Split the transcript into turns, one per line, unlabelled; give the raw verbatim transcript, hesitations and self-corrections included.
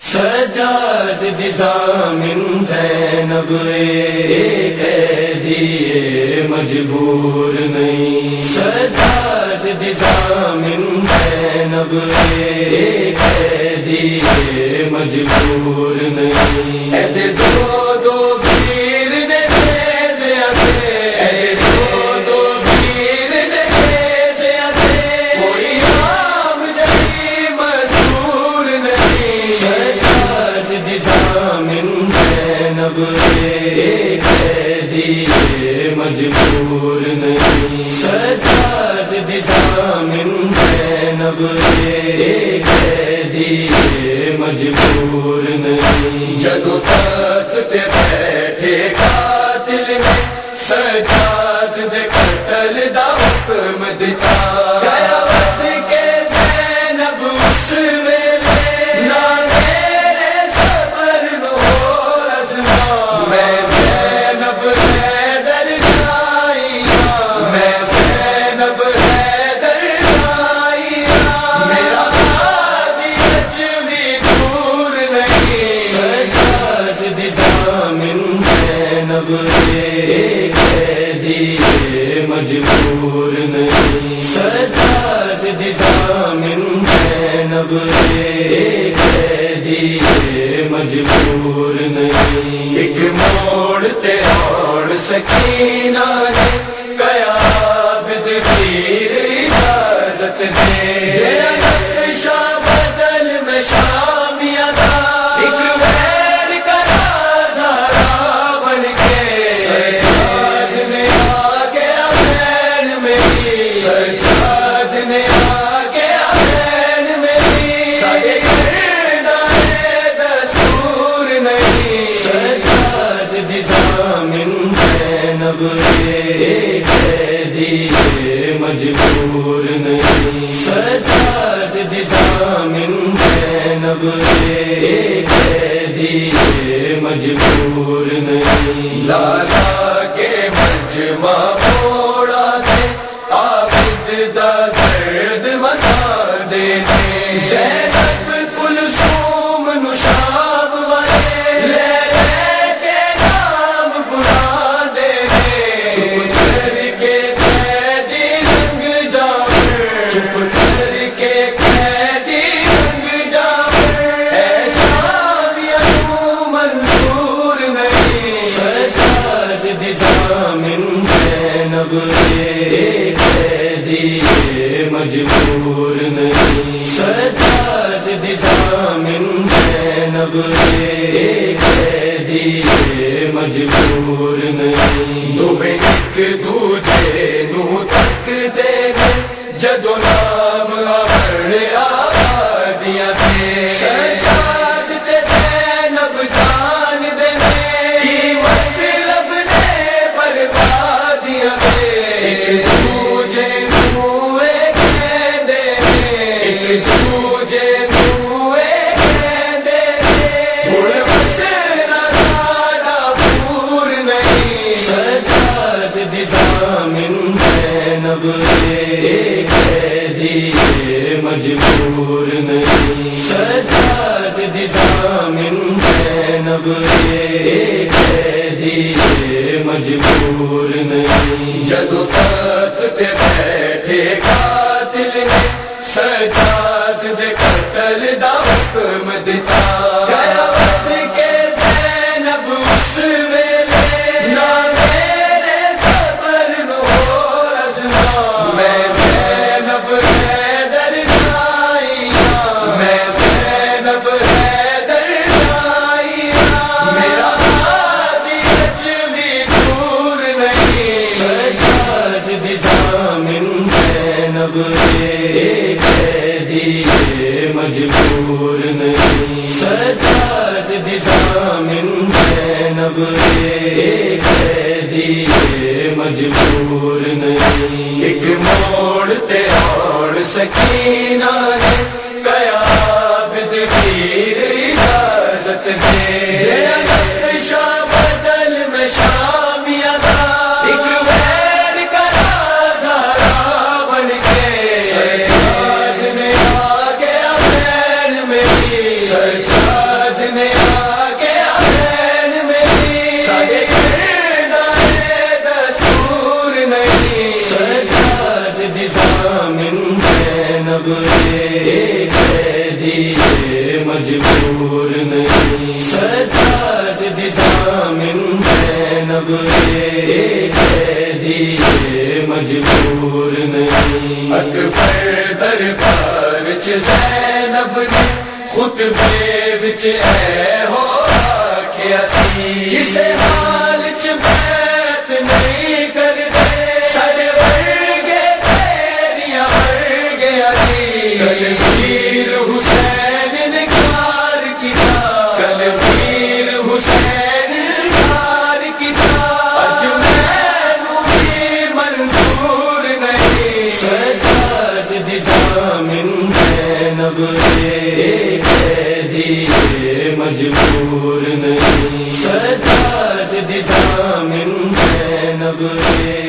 سجاد دزامن زینب ایک قیدی مجبور نہیں، سجاد دزامن زینب ایک قیدی مجبور نہیں، اے دو دو پیر نے تیز آتے، اے دو دو پیر نے تیز آتے، کوئی عام جی مشہور نہیں، سجاد دزامن زینب ایک قیدی مجبور نہیں، سجاد دزامن زینب ایک قیدی مجبور نہیں، جدو تخت پہ بیٹھے قاتل نے سجاد دے قتل دا حکم دتا، قیامت کے زینب اس ویلے نہ میرے صبر نو رسوا، میں زینب حیدر جائیاں، میں زینب حیدر جائیاں، میرا ہادی اجوی دور نہیں، سجاد دزامن زینب ایک قیدی مجبور نہیں، سجاد دزامن زینب ایک قیدی مجبور نہیں، ایک موڑ تے اور سکینہ نے قیابد پیر اجازت دے، نقشہ بدل میں شامیہ تھا، ایک ویل کا نظارہ بن کے، سجاد نے آگے اپین میری، سجاد نے آگے اپین میری، سارے گردانے دستور نہیں، سجاد دزامن زینب ایک قیدی مجبور نہیں، سجاد دزامن زینب ایک قیدی مجبور نہیں، لالا کے مجمع پھوڑا سے عابد دا درد مٹا دیتے، زینب کلثوم نشاب والے لے لے کے نام بلا دیتے، چپ کر کے قیدی رنگ جعفر، چپ کر کے قیدی رنگ جعفر، ایسا بھی ابو منصور نہیں، سجاد دزامن زینب ایک قیدی مجبور نہیں، سجاد دزامن زینب ایک قیدی مجبور نہیں، تمہیں ایک دوجے نو تک دے جدو نام آبر آبادیاں تھے، سجاد تے زینب جان دے کی مطلب نے بربادیاں تھے، ایک دوجے نو ایک کہندے نے، ایک دوجے نو ایک کہندے نے، ہن وسنا ساڈا پور نہیں، سجاد دزامن زینب ایک قیدی مجبور نہیں، سجاد دزامن زینب ایک قیدی مجبور نہیں، جدو تخت پہ بیٹھے قاتل نے سجاد دے قتل دا حکم دتا، قیامت کے زینب اس ویلے نہ میرے صبر نو رسوا، میں زینب حیدر جائیاں، میں زینب حیدر جائیاں، میرا ہادی اجوی دور نہیں، سجاد دزامن زینب ایک قیدی مجبور نہیں، سجاد دزامن زینب ایک قیدی مجبور نہیں، ایک موڑ تے اور سکینہ نے قیابد پیر اجازت دے، نقشہ بدل میں شامیہ تھا، ایک ویل کا نظارہ بن کے، سجاد نے آگے اپین میری، سجاد مجبور نہیں، سجاد دامن زینب قیدی مجبور نہیں، اکبر دربار وچ زینب نے خطبے وچ اے ہو آکھیا سی، اسے حال چ بیعت نہیں کردے ساڈے ورگے تیریاں ورگے علی، کلگیر حسین انکار کیتا، کلگیر حسین انکار کیتا، اج مینوں بھی منظور نہیں، سجاد دامن زینب قیدی مجبور نہیں، سجاد دامن زینب